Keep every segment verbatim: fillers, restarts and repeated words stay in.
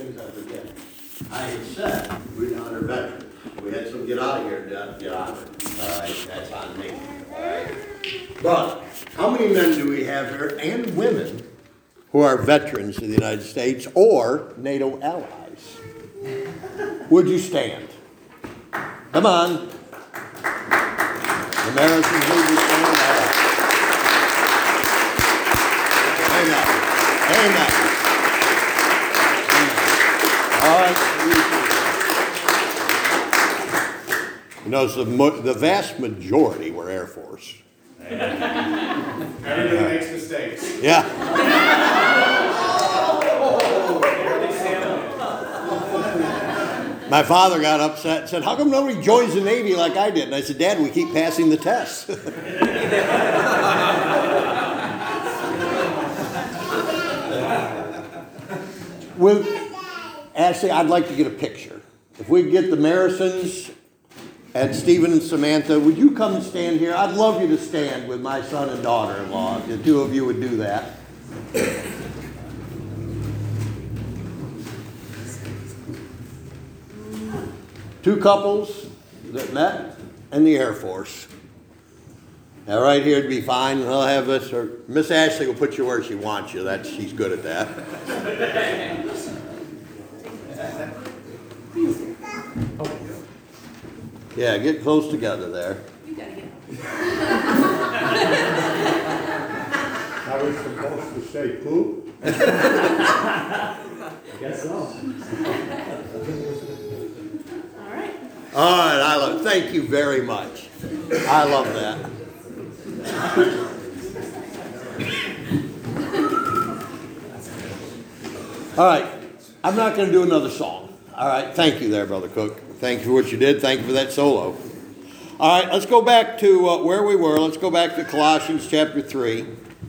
things I forget. I had said we'd honor veterans. We had some get out of here to get honored. All right, that's on me. All right. But how many men do we have here, and women, who are veterans of the United States or NATO allies? Would you stand? Come on. Americans, would you stand? Amen. Amen. All right. You know, so the, mo- the vast majority were Air Force. Everybody makes mistakes. Yeah. My father got upset and said, how come nobody joins the Navy like I did? And I said, Dad, we keep passing the tests. With Ashley, I'd like to get a picture. If we get the Marisons and Stephen and Samantha, would you come and stand here? I'd love you to stand with my son and daughter-in-law. If the two of you would do that. Two couples that met in the Air Force. Now, right here would be fine. I'll have this, or Miss Ashley will put you where she wants you. That's, she's good at that. Yeah, get close together there. I was supposed to say poop. I guess so. All right. All right, I love. Thank you very much. I love that. All right, I'm not going to do another song. All right, thank you there, Brother Cook. Thank you for what you did. Thank you for that solo. All right, let's go back to uh, where we were. Let's go back to Colossians chapter three.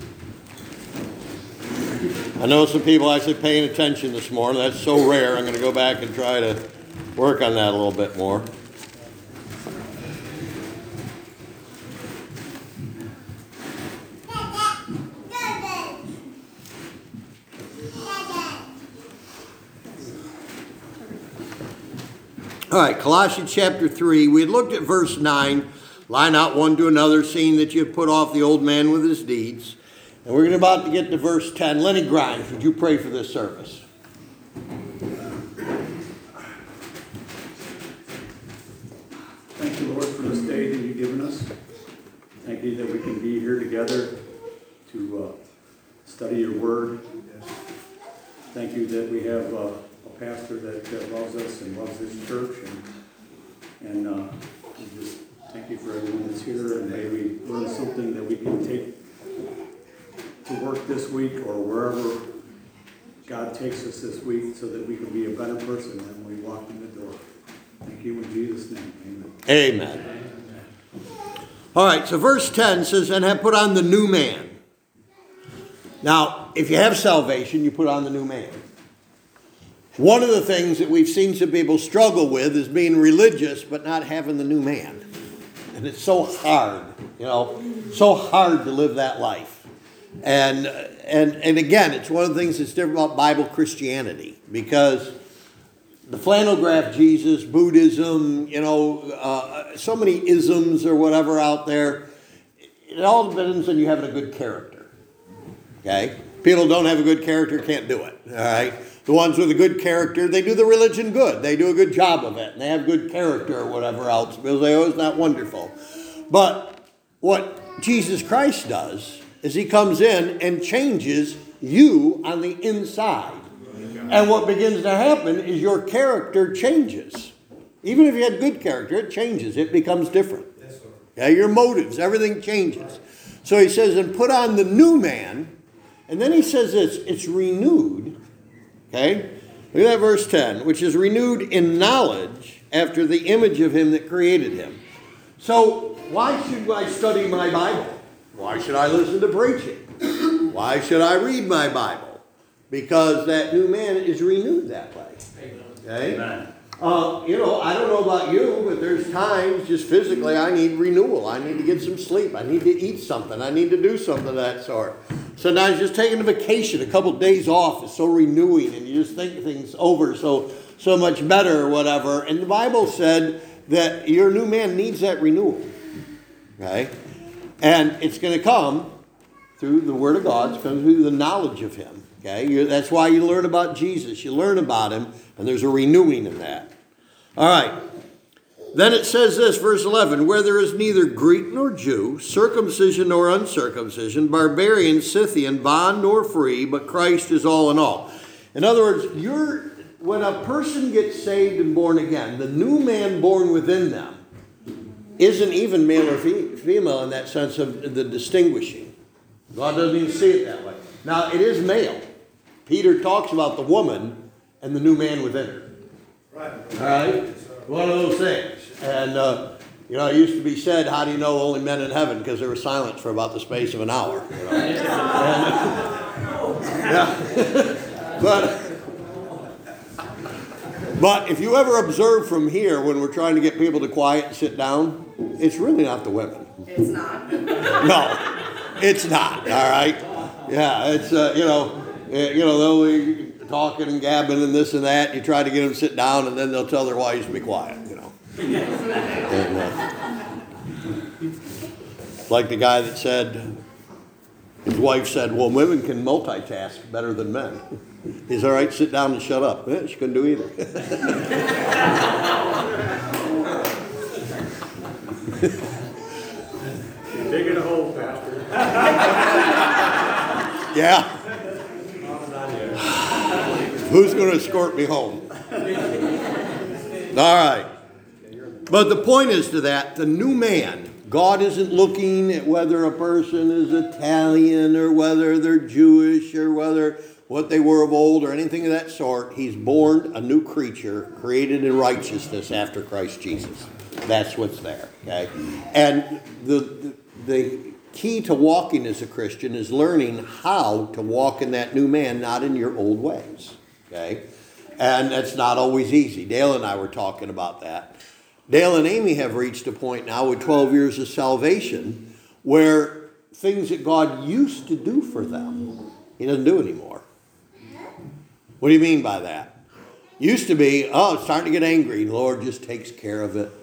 I know some people actually paying attention this morning. That's so rare. I'm going to go back and try to work on that a little bit more. All right, Colossians chapter three. We had looked at verse nine. Line out one to another, seeing that you have put off the old man with his deeds. And we're about to get to verse ten. Lenny Grimes, would you pray for this service? Thank you, Lord, for this day that you've given us. Thank you that we can be here together to uh, study your word. Thank you that we have uh, a pastor that, that loves us and loves this church. And, and uh, we just thank you for everyone that's here. And may we learn something that we can take to work this week or wherever God takes us this week so that we can be a better person when we walk in the door. Thank you in Jesus' name. Amen. Amen. All right, so verse ten says, and have put on the new man. Now, if you have salvation, you put on the new man. One of the things that we've seen some people struggle with is being religious but not having the new man. And it's so hard, you know, so hard to live that life. And and and again, it's one of the things that's different about Bible Christianity, because the flannel graph Jesus, Buddhism, you know, uh, so many isms or whatever out there, it all depends on you having a good character. Okay? People who don't have a good character can't do it. All right? The ones with a good character, they do the religion good. They do a good job of it. And they have good character or whatever else, because they always not wonderful. But what Jesus Christ does is he comes in and changes you on the inside. And what begins to happen is your character changes. Even if you had good character, it changes. It becomes different. Okay? Your motives, everything changes. So he says, and put on the new man. And then he says this, it's renewed. Okay? Look at that verse ten. Which is renewed in knowledge after the image of him that created him. So why should I study my Bible? Why should I listen to preaching? Why should I read my Bible? Because that new man is renewed that way. Okay? Amen. Uh, you know, I don't know about you, but there's times just physically I need renewal. I need to get some sleep. I need to eat something. I need to do something of that sort. Sometimes just taking a vacation, a couple days off is so renewing, and you just think things over so so much better or whatever. And the Bible said that your new man needs that renewal. Okay? And it's going to come through the Word of God. It's going through the knowledge of Him. Okay? You're, that's why you learn about Jesus. You learn about Him, and there's a renewing in that. All right. Then it says this, verse eleven, where there is neither Greek nor Jew, circumcision nor uncircumcision, barbarian, Scythian, bond nor free, but Christ is all in all. In other words, you're, when a person gets saved and born again, the new man born within them isn't even male or fe- female in that sense of the distinguishing. God doesn't even see it that way. Now, it is male. Peter talks about the woman and the new man within her. Right. All right? One of those things. And, uh, you know, it used to be said, how do you know only men in heaven? Because there was silence for about the space of an hour. You know? And, yeah. but, but if you ever observe from here when we're trying to get people to quiet and sit down, it's really not the women. It's not. No, it's not. All right? Yeah, it's, uh, you know, you know, they'll be talking and gabbing and this and that. You try to get them to sit down, and then they'll tell their wives to be quiet, you know. And, uh, like the guy that said, his wife said, well, women can multitask better than men. He's all right, sit down and shut up. Eh, she couldn't do either. You're digging a hole, Pastor. Yeah. Who's going to escort me home? All right. But the point is to that, the new man, God isn't looking at whether a person is Italian or whether they're Jewish or whether what they were of old or anything of that sort. He's born a new creature, created in righteousness after Christ Jesus. That's what's there, okay? And the, the, the key to walking as a Christian is learning how to walk in that new man, not in your old ways, okay? And that's not always easy. Dale and I were talking about that. Dale and Amy have reached a point now with twelve years of salvation where things that God used to do for them, He doesn't do anymore. What do you mean by that? Used to be, oh, it's starting to get angry. The Lord just takes care of it.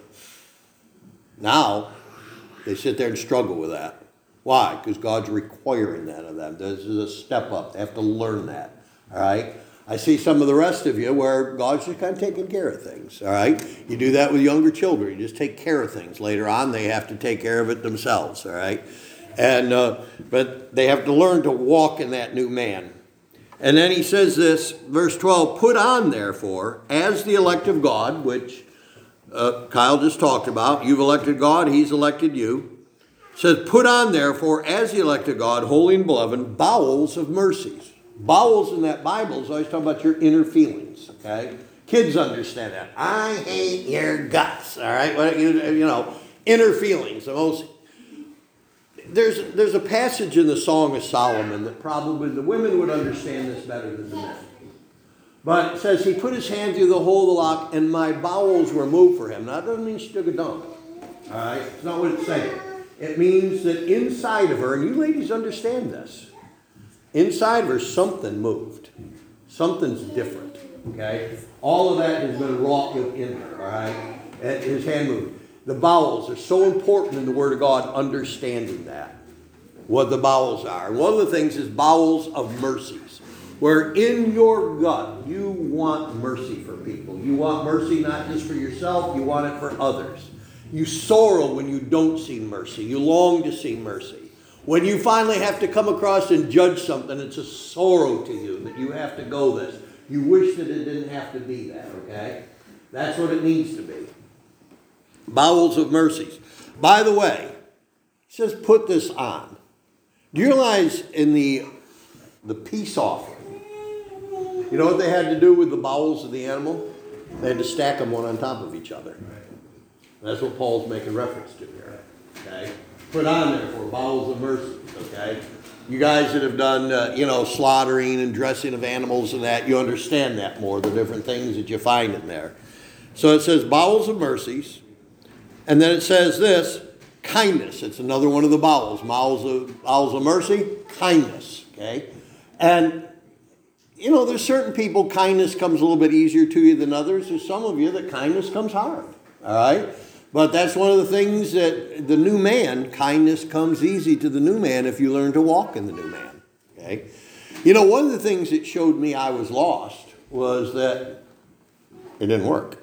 Now, they sit there and struggle with that. Why? Because God's requiring that of them. This is a step up. They have to learn that. All right? I see some of the rest of you where God's just kind of taking care of things. All right? You do that with younger children. You just take care of things. Later on, they have to take care of it themselves. All right? And uh, but they have to learn to walk in that new man. And then he says this, verse twelve, put on, therefore, as the elect of God, which uh, Kyle just talked about. You've elected God, He's elected you. It says, put on, therefore, as the elect of God, holy and beloved, bowels of mercies. Bowels in that Bible is always talking about your inner feelings, okay? Kids understand that. I hate your guts, all right? Well, you, you know, inner feelings. The most, there's, there's a passage in the Song of Solomon that probably the women would understand this better than the men. But it says, he put his hand through the hole of the lock, and my bowels were moved for him. Now, that doesn't mean she took a dump, all right? It's not what it's saying. It means that inside of her, and you ladies understand this, inside of her, something moved. Something's different, okay? All of that has been wrought within her, all right? And his hand moved. The bowels are so important in the Word of God, understanding that, what the bowels are. And one of the things is bowels of mercies, where in your gut, you want mercy for people. You want mercy not just for yourself, you want it for others. You sorrow when you don't see mercy. You long to see mercy. When you finally have to come across and judge something, it's a sorrow to you that you have to go this. You wish that it didn't have to be that, okay? That's what it needs to be. Bowels of mercies. By the way, it says put this on. Do you realize in the, the peace offering, you know what they had to do with the bowels of the animal? They had to stack them one on top of each other. That's what Paul's making reference to here, okay? Put on there for bowels of mercy, okay? You guys that have done, uh, you know, slaughtering and dressing of animals and that, you understand that more, the different things that you find in there. It So it says bowels of mercies. And then it says this, kindness. It's another one of the bowels. Bowels of, bowels of mercy, kindness. Okay? And, you know, there's certain people, kindness comes a little bit easier to you than others. There's some of you that kindness comes hard. All right? But that's one of the things that the new man, kindness comes easy to the new man if you learn to walk in the new man. Okay? You know, one of the things that showed me I was lost was that it didn't work.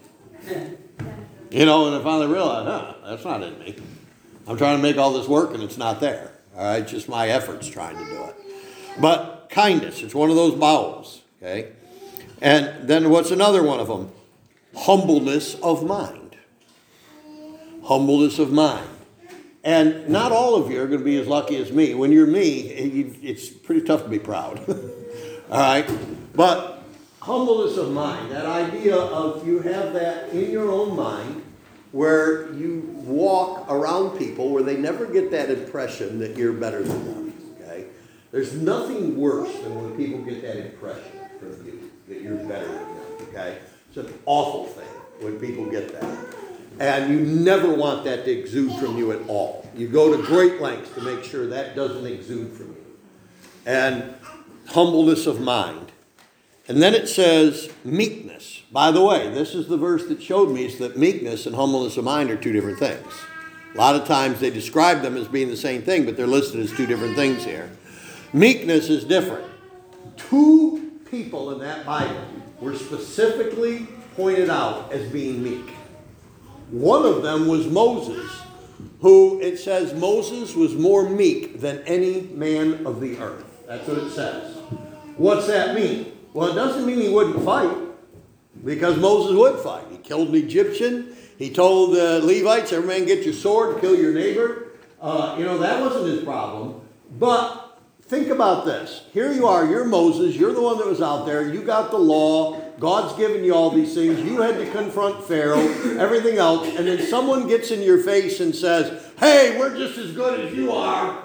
You know, and I finally realized, huh, that's not in me. I'm trying to make all this work and it's not there. All right, just my efforts trying to do it. But kindness, it's one of those bowels. Okay? And then what's another one of them? Humbleness of mind. Humbleness of mind. And not all of you are going to be as lucky as me. When you're me, it's pretty tough to be proud. All right? But humbleness of mind, that idea of you have that in your own mind where you walk around people where they never get that impression that you're better than them. Okay? There's nothing worse than when people get that impression from you that you're better than them. Okay? It's an awful thing when people get that. And you never want that to exude from you at all. You go to great lengths to make sure that doesn't exude from you. And humbleness of mind. And then it says meekness. By the way, this is the verse that showed me is that meekness and humbleness of mind are two different things. A lot of times they describe them as being the same thing, but they're listed as two different things here. Meekness is different. Two people in that Bible were specifically pointed out as being meek. One of them was Moses, who it says Moses was more meek than any man of the earth. That's what it says. What's that mean? Well, it doesn't mean he wouldn't fight, because Moses would fight. He killed an Egyptian. He told the Levites, every man get your sword, kill your neighbor. Uh, you know, that wasn't his problem. But think about this. Here you are, you're Moses, you're the one that was out there, you got the law, God's given you all these things, you had to confront Pharaoh, everything else, and then someone gets in your face and says, hey, we're just as good as you are.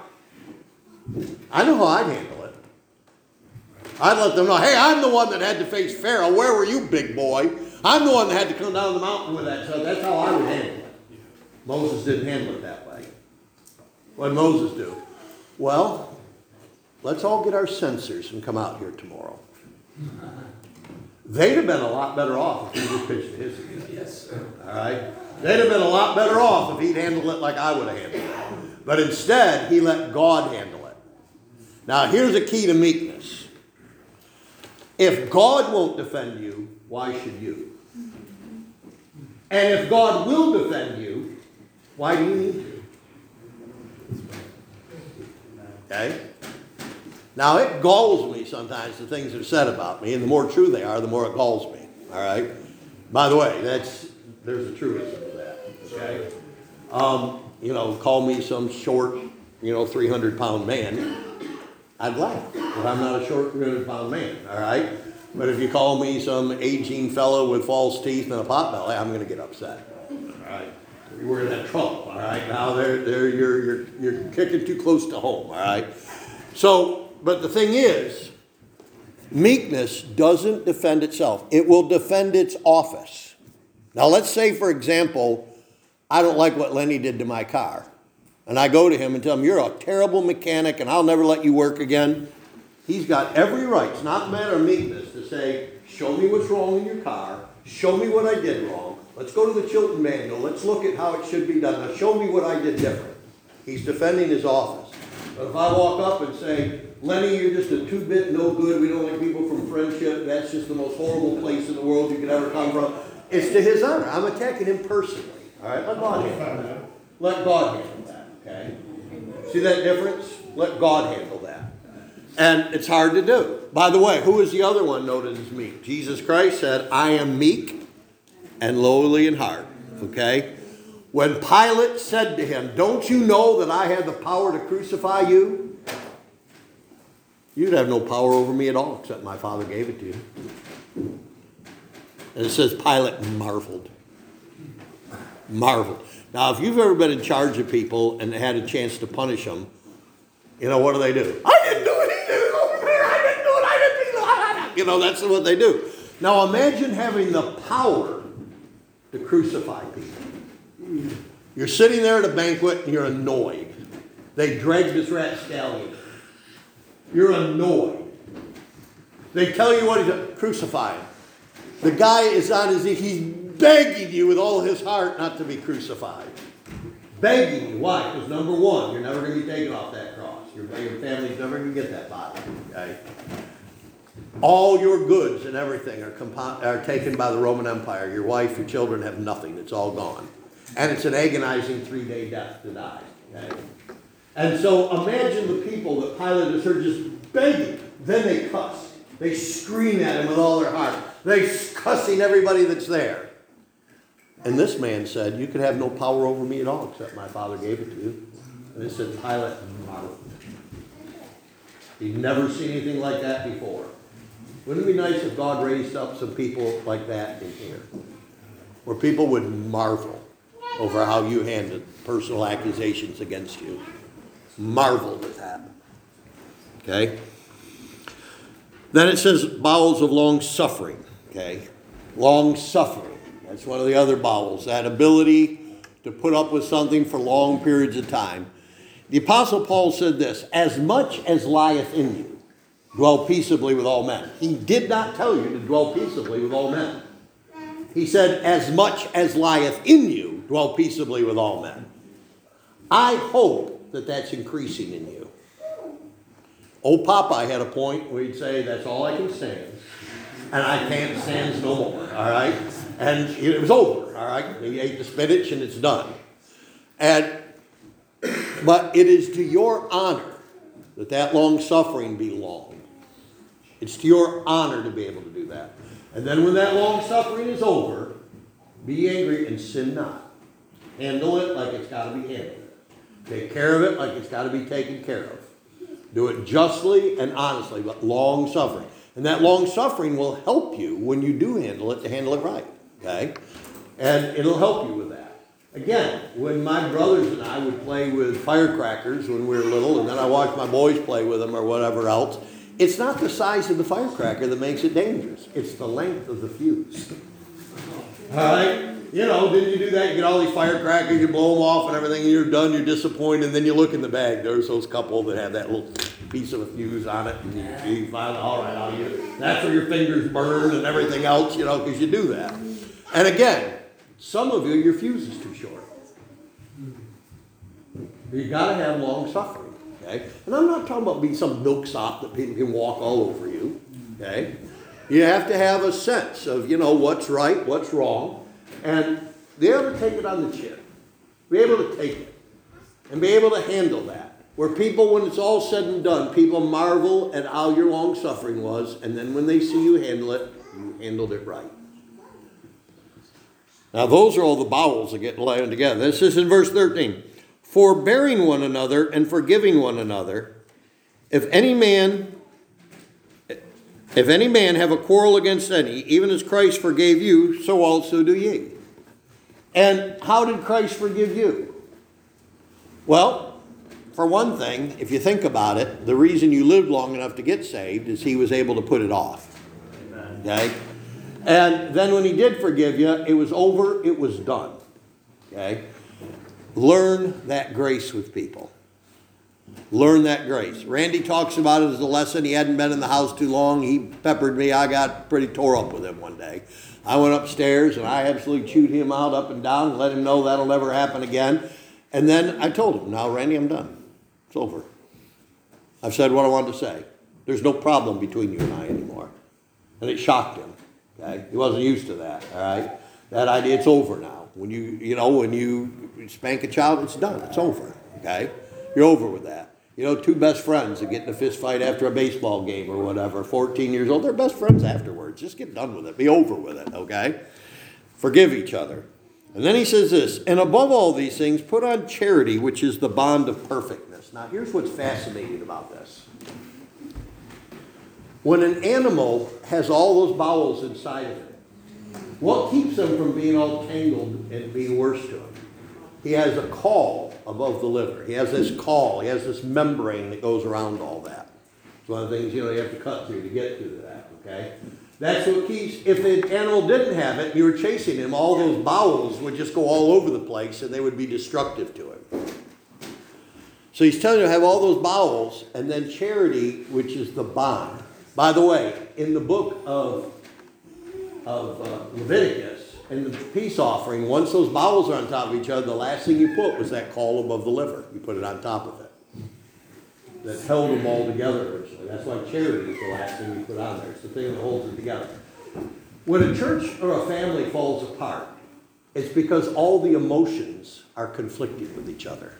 I know how I'd handle it. I'd let them know, hey, I'm the one that had to face Pharaoh. Where were you, big boy? I'm the one that had to come down the mountain with that. So that's how I would handle it. Moses didn't handle it that way. What did Moses do? Well, let's all get our censers and come out here tomorrow. They'd have been a lot better off if he just pitched his again. Yes. All right? They'd have been a lot better off if he'd handled it like I would have handled it. But instead, he let God handle it. Now, here's a key to meekness. If God won't defend you, why should you? And if God will defend you, why do you need to? Okay? Now, it galls me sometimes, the things that are said about me, and the more true they are, the more it galls me. All right? By the way, that's there's a truism to that. Okay? Um, you know, call me some short, you know, three hundred pound man. I'd laugh, but I'm not a short three hundred pound man. All right? But if you call me some aging fellow with false teeth and a pot belly, I'm going to get upset. All right? We're going to have trouble. All right? Now, they're, they're, you're, you're, you're kicking too close to home. All right? So, but the thing is, meekness doesn't defend itself. It will defend its office. Now, let's say, for example, I don't like what Lenny did to my car. And I go to him and tell him, you're a terrible mechanic and I'll never let you work again. He's got every right, it's not a matter of meekness, to say, show me what's wrong in your car. Show me what I did wrong. Let's go to the Chilton Manual. Let's look at how it should be done. Now, show me what I did different. He's defending his office. But if I walk up and say, Lenny, you're just a two-bit no good. We don't like people from Friendship. That's just the most horrible place in the world you could ever come from. It's to his honor. I'm attacking him personally. All right, let God handle that. Let God handle that, okay? See that difference? Let God handle that. And it's hard to do. By the way, who is the other one noted as meek? Jesus Christ said, I am meek and lowly in heart. Okay? When Pilate said to him, don't you know that I have the power to crucify you? You'd have no power over me at all, except my Father gave it to you. And it says Pilate marveled. Marveled. Now, if you've ever been in charge of people and had a chance to punish them, you know, what do they do? I didn't do it. He did it over here. I didn't do it. I didn't do it. You know, that's what they do. Now, imagine having the power to crucify people. You're sitting there at a banquet and you're annoyed. They dragged this rat stallion. You're annoyed. They tell you what he's doing. Crucify him. The guy is on his knees. He's begging you with all his heart not to be crucified. Begging you. Why? Because number one, you're never going to be taken off that cross. Your, your family's never going to get that body. Okay? All your goods and everything are, compo- are taken by the Roman Empire. Your wife, your children have nothing. It's all gone. And it's an agonizing three-day death to die. Okay? And so imagine the people that Pilate is heard just begging. Then they cuss. They scream at him with all their heart. They're cussing everybody that's there. And this man said, you can have no power over me at all except my Father gave it to you. And it said Pilate marveled. He'd never seen anything like that before. Wouldn't it be nice if God raised up some people like that in here? Where people would marvel over how you handled personal accusations against you. Marveled at that. Okay? Then it says bowels of long suffering. Okay? Long suffering. That's one of the other bowels. That ability to put up with something for long periods of time. The Apostle Paul said this, as much as lieth in you, dwell peaceably with all men. He did not tell you to dwell peaceably with all men. He said, as much as lieth in you, dwell peaceably with all men. I hope that that's increasing in you. Old Popeye had a point where he'd say, that's all I can stand. And I can't stand no more, all right? And it was over, all right? He ate the spinach and it's done. And, but it is to your honor that that long suffering be long. It's to your honor to be able to do that. And then when that long suffering is over, be angry and sin not. Handle it like it's got to be handled. Take care of it like it's got to be taken care of. Do it justly and honestly, but long suffering. And that long suffering will help you when you do handle it to handle it right. Okay? And it'll help you with that. Again, when my brothers and I would play with firecrackers when we were little, and then I watched my boys play with them or whatever else, it's not the size of the firecracker that makes it dangerous. It's the length of the fuse. All right? You know, didn't you do that? You get all these firecrackers, you blow them off and everything, and you're done, you're disappointed, and then you look in the bag. There's those couple that have that little piece of a fuse on it, and you, you find, all right, I'll get it. That's where your fingers burn and everything else, you know, because you do that. And again, some of you, your fuse is too short. You've got to have long suffering, okay? And I'm not talking about being some milksop that people can walk all over you, okay? You have to have a sense of, you know, what's right, what's wrong, and be able to take it on the chin. Be able to take it. And be able to handle that. Where people, when it's all said and done, people marvel at how your long suffering was, and then when they see you handle it, you handled it right. Now those are all the bowels that get laid together. This is in verse thirteen. Forbearing one another and forgiving one another, if any man if any man have a quarrel against any, even as Christ forgave you, so also do ye. And how did Christ forgive you? Well, for one thing, if you think about it, the reason you lived long enough to get saved is he was able to put it off. Okay? And then when he did forgive you, it was over, it was done. Okay? Learn that grace with people. Learn that grace. Randy talks about it as a lesson. He hadn't been in the house too long. He peppered me. I got pretty tore up with him one day. I went upstairs and I absolutely chewed him out up and down and let him know that'll never happen again. And then I told him, now, Randy, I'm done. It's over. I've said what I wanted to say. There's no problem between you and I anymore. And it shocked him. Okay? He wasn't used to that. All right? That idea, it's over now. When you, you know, when you spank a child, it's done. It's over. Okay? You're over with that. You know, two best friends that get in a fist fight after a baseball game or whatever, fourteen years old, they're best friends afterwards. Just get done with it. Be over with it, okay? Forgive each other. And then he says this, and above all these things, put on charity, which is the bond of perfectness. Now, here's what's fascinating about this. When an animal has all those bowels inside of it, what keeps them from being all tangled and being worse to them? He has a caul above the liver. He has this caul. He has this membrane that goes around all that. It's one of the things, you know, you have to cut through to get to that, okay? That's what keeps, if the animal didn't have it and you were chasing him, all those bowels would just go all over the place and they would be destructive to him. So he's telling you to have all those bowels, and then charity, which is the bond. By the way, in the book of, of uh, Leviticus, in the peace offering, once those bowels are on top of each other, the last thing you put was that caul above the liver. You put it on top of it. That held them all together originally. That's why charity is the last thing you put on there. It's the thing that holds it together. When a church or a family falls apart, it's because all the emotions are conflicted with each other.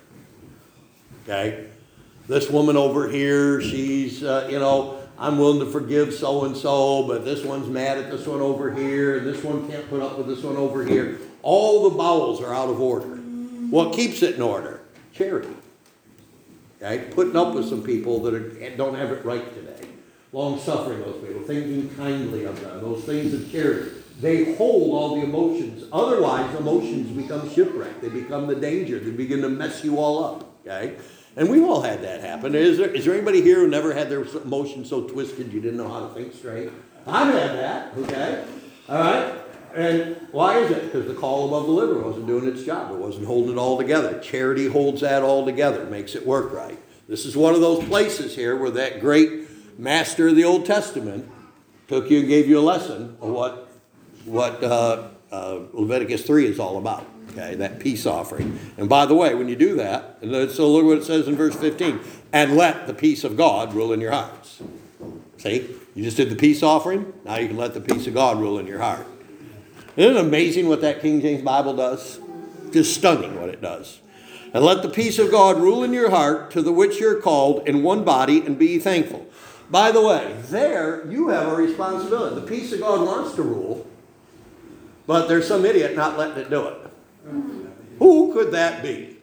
Okay? This woman over here, she's, uh, you know, I'm willing to forgive so-and-so, but this one's mad at this one over here, and this one can't put up with this one over here. All the bowels are out of order. What keeps it in order? Charity. Okay? Putting up with some people that are, don't have it right today. Long-suffering those people, thinking kindly of them, those things of charity. They hold all the emotions. Otherwise, emotions become shipwrecked. They become the danger. They begin to mess you all up. Okay? And we've all had that happen. Is there, is there anybody here who never had their emotions so twisted you didn't know how to think straight? I've had that, okay? All right? And why is it? Because the caul above the liver wasn't doing its job. It wasn't holding it all together. Charity holds that all together, makes it work right. This is one of those places here where that great master of the Old Testament took you and gave you a lesson of what, what uh, uh, Leviticus three is all about. Okay, that peace offering. And by the way, when you do that, and so look what it says in verse fifteen, and let the peace of God rule in your hearts. See, you just did the peace offering, now you can let the peace of God rule in your heart. Isn't it amazing what that King James Bible does? Just stunning what it does. And let the peace of God rule in your heart, to the which you're called in one body, and be thankful. By the way, there you have a responsibility. The peace of God wants to rule, but there's some idiot not letting it do it. Who could that be?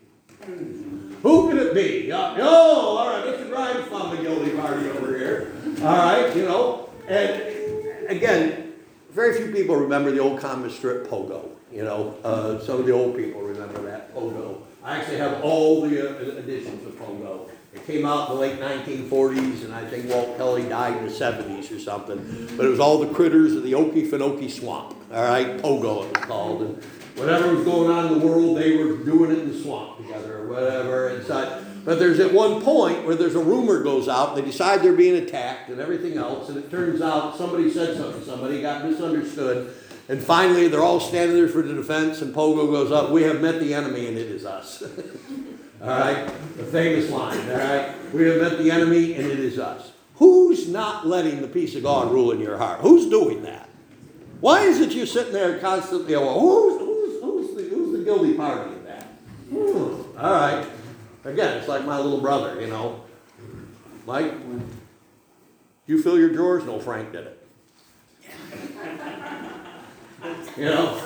Who could it be? Uh, oh, all right, Mister Grimes found the guilty party over here. All right, you know. And again, very few people remember the old comic strip Pogo. You know, uh, some of the old people remember that Pogo. I actually have all the uh, editions of Pogo. It came out in the late nineteen forties, and I think Walt Kelly died in the seventies or something. But it was all the critters of the Okefenokee Swamp. All right, Pogo it was called. And whatever was going on in the world, they were doing it in the swamp together or whatever and such. But there's at one point where there's a rumor goes out, they decide they're being attacked and everything else, and it turns out somebody said something to somebody, got misunderstood, and finally they're all standing there for the defense, and Pogo goes up, we have met the enemy and it is us. All right? The famous line, all right? We have met the enemy and it is us. Who's not letting the peace of God rule in your heart? Who's doing that? Why is it you're sitting there constantly, well, who's, who's, who's, the, who's the guilty party in that? Hmm. All right. Again, it's like my little brother, you know. Mike, you fill your drawers? No, Frank did it. You know?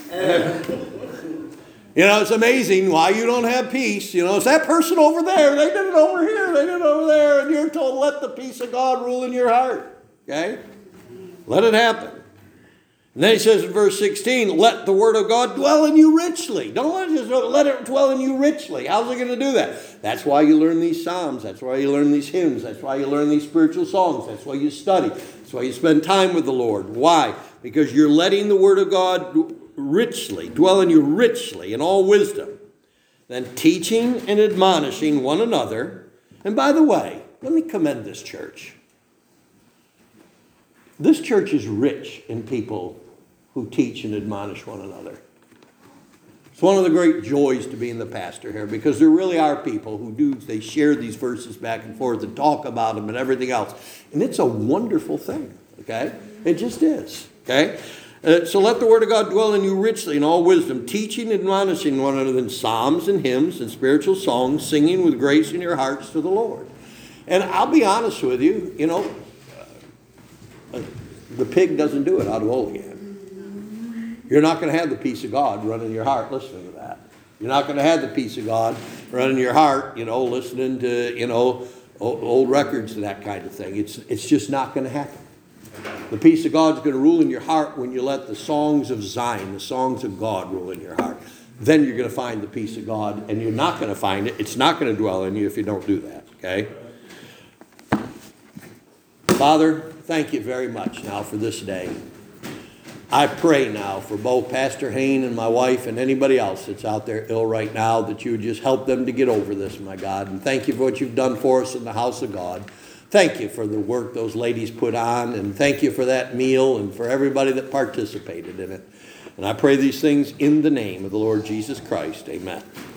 You know, it's amazing why you don't have peace. You know, it's that person over there. They did it over here. They did it over there. And you're told, let the peace of God rule in your heart. Okay? Let it happen. And then he says in verse sixteen, let the word of God dwell in you richly. Don't let it just let it dwell in you richly. How's it going to do that? That's why you learn these psalms. That's why you learn these hymns. That's why you learn these spiritual songs. That's why you study. That's why you spend time with the Lord. Why? Because you're letting the word of God richly, dwell in you richly in all wisdom. Then teaching and admonishing one another. And by the way, let me commend this church. This church is rich in people who teach and admonish one another. It's one of the great joys to being the pastor here, because there really are people who do, they share these verses back and forth and talk about them and everything else. And it's a wonderful thing, okay? It just is, okay? Uh, so let the word of God dwell in you richly in all wisdom, teaching and admonishing one another in psalms and hymns and spiritual songs, singing with grace in your hearts to the Lord. And I'll be honest with you, you know, uh, the pig doesn't do it out of Olean. You're not going to have the peace of God run in your heart listening to that. You're not going to have the peace of God run in your heart, you know, listening to, you know, old, old records and that kind of thing. It's, it's just not going to happen. The peace of God is going to rule in your heart when you let the songs of Zion, the songs of God, rule in your heart. Then you're going to find the peace of God, and you're not going to find it. It's not going to dwell in you if you don't do that, okay? Father, thank you very much now for this day. I pray now for both Pastor Hain and my wife and anybody else that's out there ill right now, that you would just help them to get over this, my God. And thank you for what you've done for us in the house of God. Thank you for the work those ladies put on, and thank you for that meal and for everybody that participated in it. And I pray these things in the name of the Lord Jesus Christ. Amen.